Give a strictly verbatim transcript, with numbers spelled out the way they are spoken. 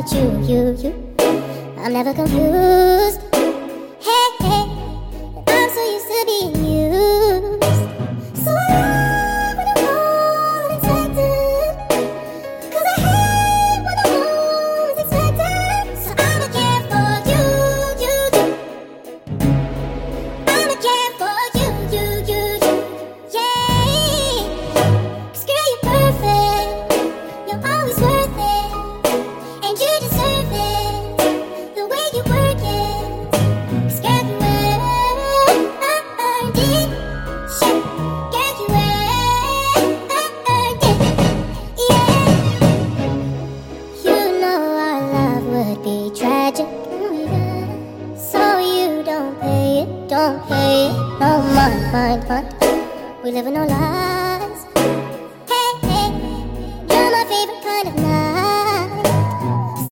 about you, you, you. I'm never confused. Hey, hey, I'm so used to being used. So I love when I'm all unexpected, 'cause I hate when I'm always expected. So I'ma care for you, you, you. I'ma care for you, you, you, you. Yeah, 'cause girl, you're perfect. You're always worth it, and you deserve it. The way you work it, 'cause girl, you earned it. Shit, girl, you earned it. Yeah, you know our love would be tragic, so you don't pay it, don't pay it. No mind, mind, mind. We live in no lies. Hey, hey, you're my favorite kind of night.